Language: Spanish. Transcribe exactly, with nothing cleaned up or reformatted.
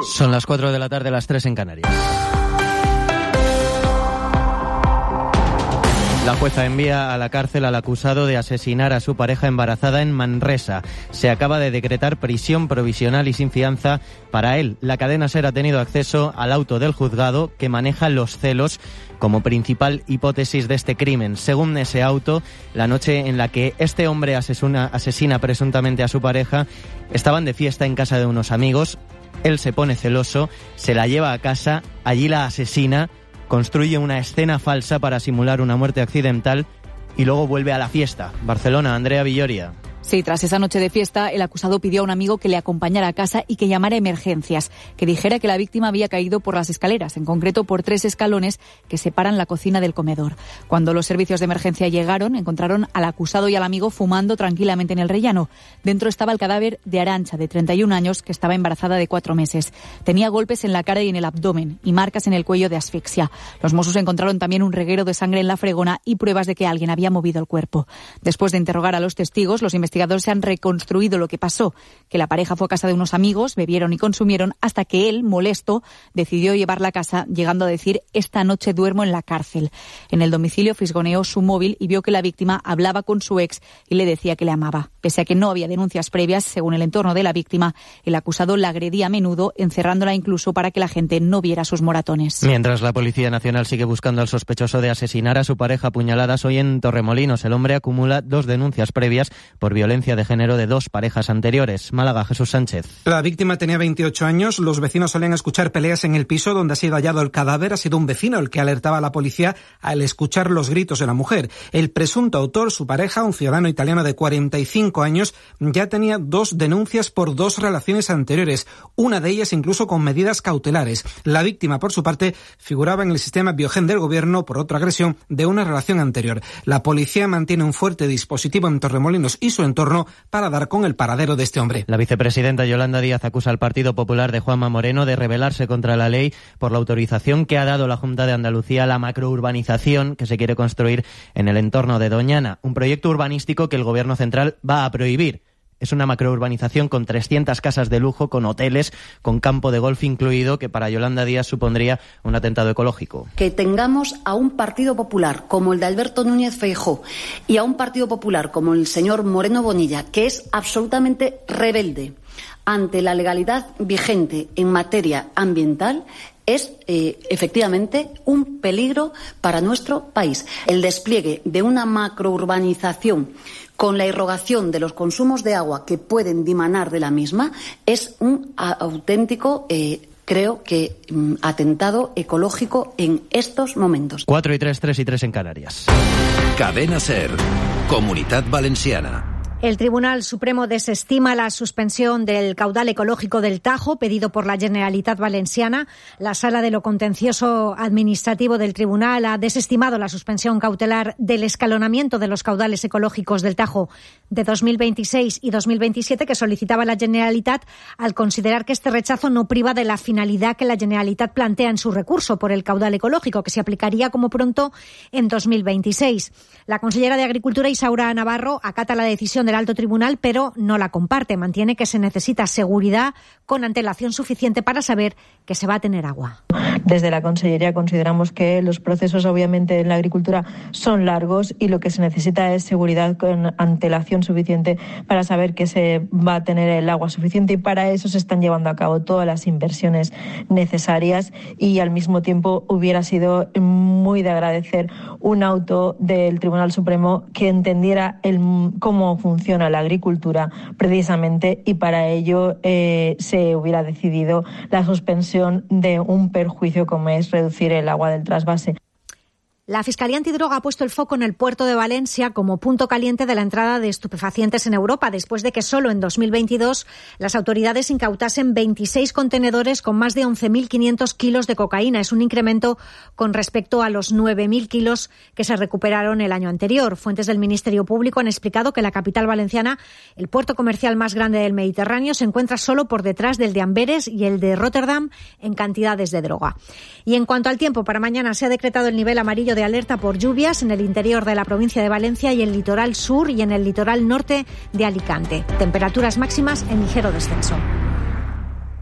Son las cuatro de la tarde, las tres en Canarias. La jueza envía a la cárcel al acusado de asesinar a su pareja embarazada en Manresa. Se acaba de decretar prisión provisional y sin fianza para él. La cadena SER ha tenido acceso al auto del juzgado que maneja los celos como principal hipótesis de este crimen. Según ese auto, la noche en la que este hombre asesina, asesina presuntamente a su pareja, estaban de fiesta en casa de unos amigos. Él se pone celoso, se la lleva a casa, allí la asesina, construye una escena falsa para simular una muerte accidental y luego vuelve a la fiesta. Barcelona, Andrea Villoria. Sí, tras esa noche de fiesta, el acusado pidió a un amigo que le acompañara a casa y que llamara a emergencias, que dijera que la víctima había caído por las escaleras, en concreto por tres escalones que separan la cocina del comedor. Cuando los servicios de emergencia llegaron, encontraron al acusado y al amigo fumando tranquilamente en el rellano. Dentro estaba el cadáver de Arantxa, de treinta y un años, que estaba embarazada de cuatro meses. Tenía golpes en la cara y en el abdomen y marcas en el cuello de asfixia. Los Mossos encontraron también un reguero de sangre en la fregona y pruebas de que alguien había movido el cuerpo. Después de interrogar a los testigos, los investigadores Los investigadores han reconstruido lo que pasó, que la pareja fue a casa de unos amigos, bebieron y consumieron, hasta que él, molesto, decidió llevarla a casa, llegando a decir: esta noche duermo en la cárcel. En el domicilio fisgoneó su móvil y vio que la víctima hablaba con su ex y le decía que le amaba. Pese a que no había denuncias previas, según el entorno de la víctima, el acusado la agredía a menudo, encerrándola incluso para que la gente no viera sus moratones. Mientras la Policía Nacional sigue buscando al sospechoso de asesinar a su pareja a puñaladas hoy en Torremolinos, el hombre acumula dos denuncias previas por violencia de género de dos parejas anteriores. Málaga, Jesús Sánchez. La víctima tenía veintiocho años. Los vecinos solían escuchar peleas en el piso donde ha sido hallado el cadáver. Ha sido un vecino el que alertaba a la policía al escuchar los gritos de la mujer. El presunto autor, su pareja, un ciudadano italiano de cuarenta y cinco años, ya tenía dos denuncias por dos relaciones anteriores, una de ellas incluso con medidas cautelares. La víctima, por su parte, figuraba en el sistema Biogen del gobierno por otra agresión de una relación anterior. La policía mantiene un fuerte dispositivo en Torremolinos y su entorno para dar con el paradero de este hombre. La vicepresidenta Yolanda Díaz acusa al Partido Popular de Juanma Moreno de rebelarse contra la ley por la autorización que ha dado la Junta de Andalucía a la macrourbanización que se quiere construir en el entorno de Doñana, un proyecto urbanístico que el Gobierno central va a prohibir. Es una macrourbanización con trescientas casas de lujo, con hoteles, con campo de golf incluido, que para Yolanda Díaz supondría un atentado ecológico. Que tengamos a un Partido Popular como el de Alberto Núñez Feijóo y a un Partido Popular como el señor Moreno Bonilla, que es absolutamente rebelde ante la legalidad vigente en materia ambiental, es eh, efectivamente un peligro para nuestro país. El despliegue de una macrourbanización con la irrogación de los consumos de agua que pueden dimanar de la misma es un auténtico, eh, creo que, um, atentado ecológico en estos momentos. Cuatro y tres, tres y tres en Canarias. Cadena SER, Comunitat Valenciana. El Tribunal Supremo desestima la suspensión del caudal ecológico del Tajo pedido por la Generalitat Valenciana. La Sala de lo Contencioso Administrativo del Tribunal ha desestimado la suspensión cautelar del escalonamiento de los caudales ecológicos del Tajo de dos mil veintiséis y dos mil veintisiete que solicitaba la Generalitat, al considerar que este rechazo no priva de la finalidad que la Generalitat plantea en su recurso por el caudal ecológico, que se aplicaría como pronto en dos mil veintiséis. La consellera de Agricultura, Isaura Navarro, acata la decisión de del Alto Tribunal, pero no la comparte. Mantiene que se necesita seguridad con antelación suficiente para saber que se va a tener agua. Desde la Consellería consideramos que los procesos, obviamente, en la agricultura son largos y lo que se necesita es seguridad con antelación suficiente para saber que se va a tener el agua suficiente, y para eso se están llevando a cabo todas las inversiones necesarias, y al mismo tiempo hubiera sido muy de agradecer un auto del Tribunal Supremo que entendiera el cómo funciona funciona la agricultura precisamente, y para ello eh, se hubiera decidido la suspensión de un perjuicio como es reducir el agua del trasvase. La Fiscalía Antidroga ha puesto el foco en el puerto de Valencia como punto caliente de la entrada de estupefacientes en Europa, después de que solo en dos mil veintidós las autoridades incautasen veintiséis contenedores con más de once mil quinientos kilos de cocaína. Es un incremento con respecto a los nueve mil kilos que se recuperaron el año anterior. Fuentes del Ministerio Público han explicado que la capital valenciana, el puerto comercial más grande del Mediterráneo, se encuentra solo por detrás del de Amberes y el de Rotterdam en cantidades de droga. Y en cuanto al tiempo, para mañana se ha decretado el nivel amarillo de alerta por lluvias en el interior de la provincia de Valencia y el litoral sur y en el litoral norte de Alicante. Temperaturas máximas en ligero descenso.